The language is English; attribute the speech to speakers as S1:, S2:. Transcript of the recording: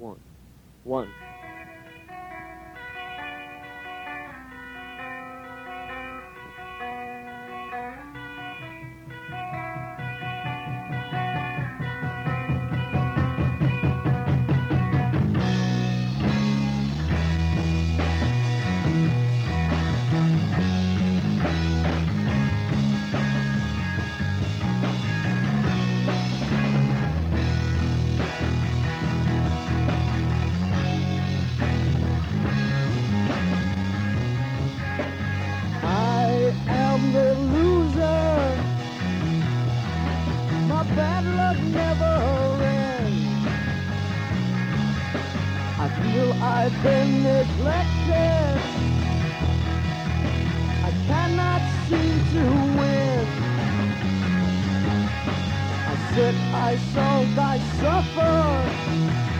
S1: one, one. I am the loser. My bad luck never ends. I feel I've been neglected. I cannot seem to win. I sit, I sulk, I suffer.